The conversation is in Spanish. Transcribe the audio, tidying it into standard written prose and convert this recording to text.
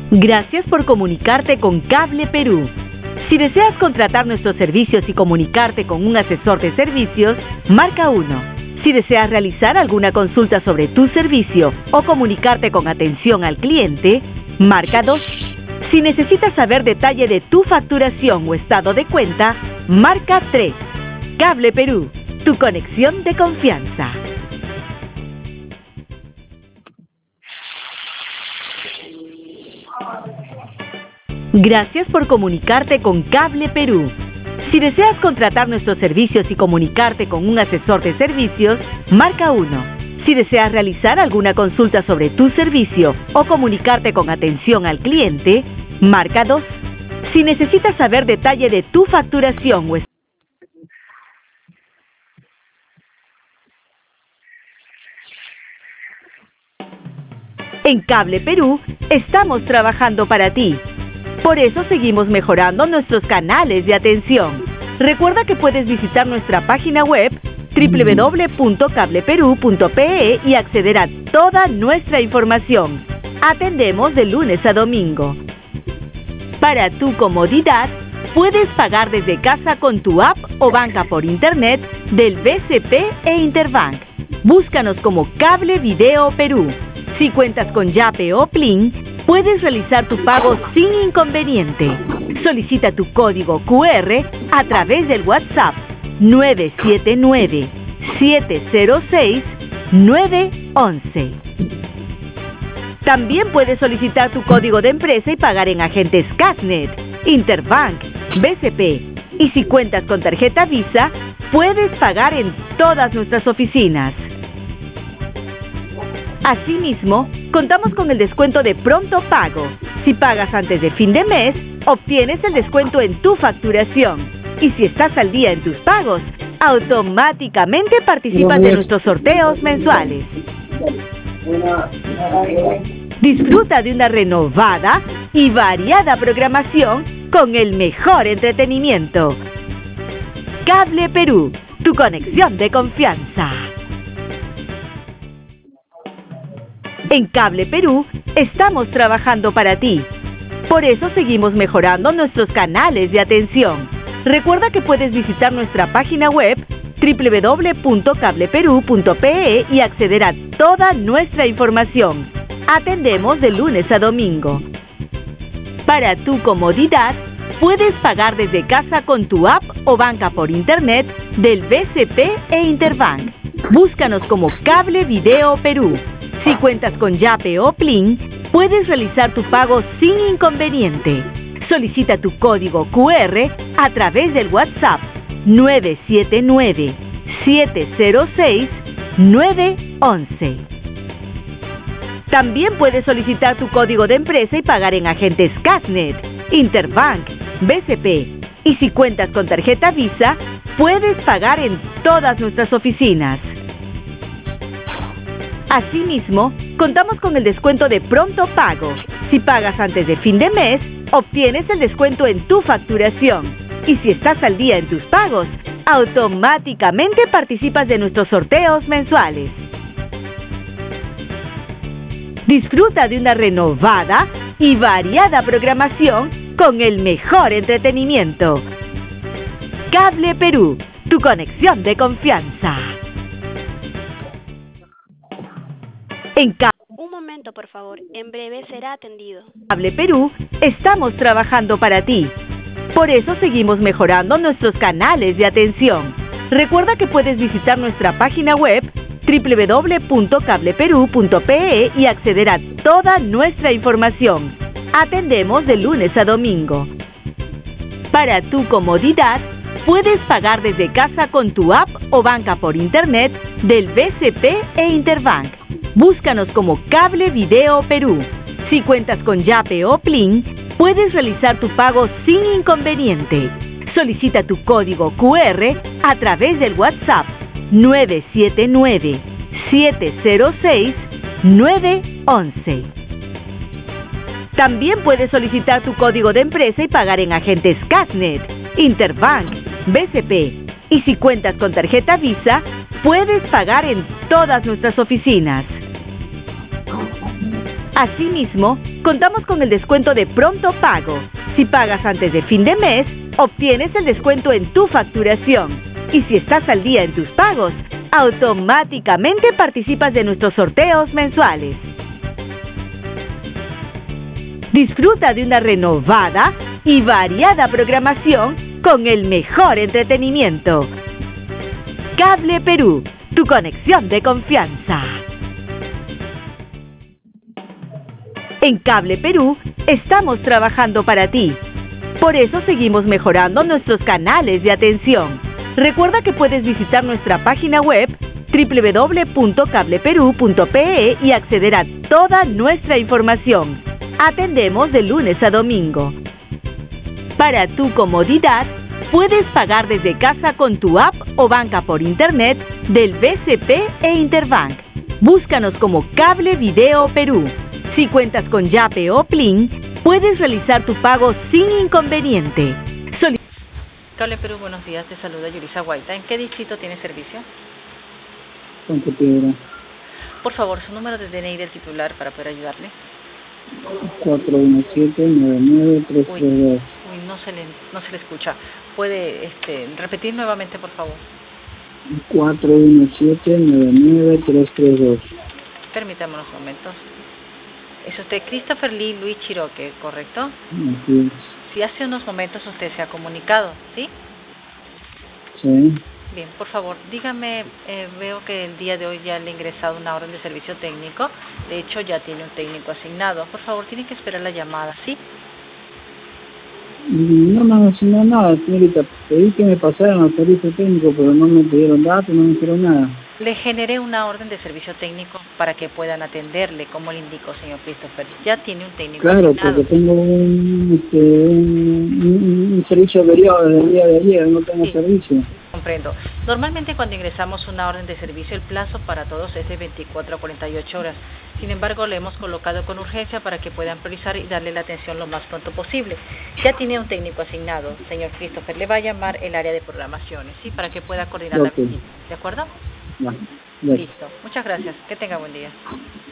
Gracias por comunicarte con Cable Perú. Si deseas contratar nuestros servicios y comunicarte con un asesor de servicios, marca 1. Si deseas realizar alguna consulta sobre tu servicio o comunicarte con atención al cliente, marca 2. Si necesitas saber detalle de tu facturación o estado de cuenta, marca 3. Cable Perú, tu conexión de confianza. Gracias por comunicarte con Cable Perú. Si deseas contratar nuestros servicios y comunicarte con un asesor de servicios, marca 1. Si deseas realizar alguna consulta sobre tu servicio o comunicarte con atención al cliente, marca 2. Si necesitas saber detalle de tu facturación o En Cable Perú estamos trabajando para ti. Por eso seguimos mejorando nuestros canales de atención. Recuerda que puedes visitar nuestra página web www.cableperú.pe y acceder a toda nuestra información. Atendemos de lunes a domingo. Para tu comodidad, puedes pagar desde casa con tu app o banca por internet del BCP e Interbank. Búscanos como Cable Video Perú. Si cuentas con Yape o Plin, puedes realizar tu pago sin inconveniente. Solicita tu código QR a través del WhatsApp 979-706-911. También puedes solicitar tu código de empresa y pagar en agentes Casnet, Interbank, BCP. Y si cuentas con tarjeta Visa, puedes pagar en todas nuestras oficinas. Asimismo, contamos con el descuento de pronto pago. Si pagas antes de fin de mes, obtienes el descuento en tu facturación. Y si estás al día en tus pagos, automáticamente participas de nuestros sorteos mensuales. Disfruta de una renovada y variada programación con el mejor entretenimiento. Cable Perú, tu conexión de confianza. En Cable Perú estamos trabajando para ti. Por eso seguimos mejorando nuestros canales de atención. Recuerda que puedes visitar nuestra página web www.cableperú.pe y acceder a toda nuestra información. Atendemos de lunes a domingo. Para tu comodidad, puedes pagar desde casa con tu app o banca por internet del BCP e Interbank. Búscanos como Cable Video Perú. Si cuentas con Yape o Plin, puedes realizar tu pago sin inconveniente. Solicita tu código QR a través del WhatsApp 979-706-911. También puedes solicitar tu código de empresa y pagar en agentes Casnet, Interbank, BCP. Y si cuentas con tarjeta Visa, puedes pagar en todas nuestras oficinas. Asimismo, contamos con el descuento de pronto pago. Si pagas antes de fin de mes, obtienes el descuento en tu facturación. Y si estás al día en tus pagos, automáticamente participas de nuestros sorteos mensuales. Disfruta de una renovada y variada programación con el mejor entretenimiento. Cable Perú, tu conexión de confianza. Un momento, por favor. En breve será atendido. Cable Perú estamos trabajando para ti. Por eso seguimos mejorando nuestros canales de atención. Recuerda que puedes visitar nuestra página web www.cableperú.pe y acceder a toda nuestra información. Atendemos de lunes a domingo. Para tu comodidad, puedes pagar desde casa con tu app o banca por internet del BCP e Interbank. Búscanos como Cable Video Perú. Si cuentas con Yape o Plin, puedes realizar tu pago sin inconveniente. Solicita tu código QR a través del WhatsApp 979-706-911. También puedes solicitar tu código de empresa y pagar en agentes Casnet, Interbank, BCP. Y si cuentas con tarjeta Visa, puedes pagar en todas nuestras oficinas. Asimismo, contamos con el descuento de pronto pago. Si pagas antes de fin de mes, obtienes el descuento en tu facturación. Y si estás al día en tus pagos, automáticamente participas de nuestros sorteos mensuales. Disfruta de una renovada y variada programación con el mejor entretenimiento. Cable Perú, tu conexión de confianza. En Cable Perú estamos trabajando para ti. Por eso seguimos mejorando nuestros canales de atención. Recuerda que puedes visitar nuestra página web www.cableperú.pe y acceder a toda nuestra información. Atendemos de lunes a domingo. Para tu comodidad, puedes pagar desde casa con tu app o banca por internet del BCP e Interbank. Búscanos como Cable Video Perú. Si cuentas con Yape o Plin, puedes realizar tu pago sin inconveniente. Cable Perú, buenos días. Te saluda Yulisa Guaita. ¿En qué distrito tiene servicio? Puente Piedra. Por favor, su número de DNI del titular para poder ayudarle. 417-99332. Uy, no se le escucha. ¿Puede repetir nuevamente, por favor? 417-99332. Permítame unos momentos. Es usted Christopher Lee Luis Chiroque, ¿correcto? Así es. Si hace unos momentos usted se ha comunicado, ¿sí? Sí. Bien, por favor, dígame, veo que el día de hoy ya le he ingresado una orden de servicio técnico. De hecho, ya tiene un técnico asignado. Por favor, tiene que esperar la llamada, ¿sí? No me han asignado nada, señorita. Pedí que me pasaran al servicio técnico, pero no me pidieron datos, no me dijeron nada. Le generé una orden de servicio técnico para que puedan atenderle, como le indicó, señor Christopher. Ya tiene un técnico Claro, asignado. porque tengo un servicio averiado desde el día de ayer, no tengo Sí. servicio. Comprendo. Normalmente cuando ingresamos una orden de servicio, el plazo para todos es de 24 a 48 horas. Sin embargo, le hemos colocado con urgencia para que puedan priorizar y darle la atención lo más pronto posible. Ya tiene un técnico asignado, señor Christopher. Le va a llamar el área de programaciones, ¿sí? Para que pueda coordinar la Ok. visita. ¿De acuerdo? Vale, gracias. Listo. Muchas gracias. Que tenga buen día.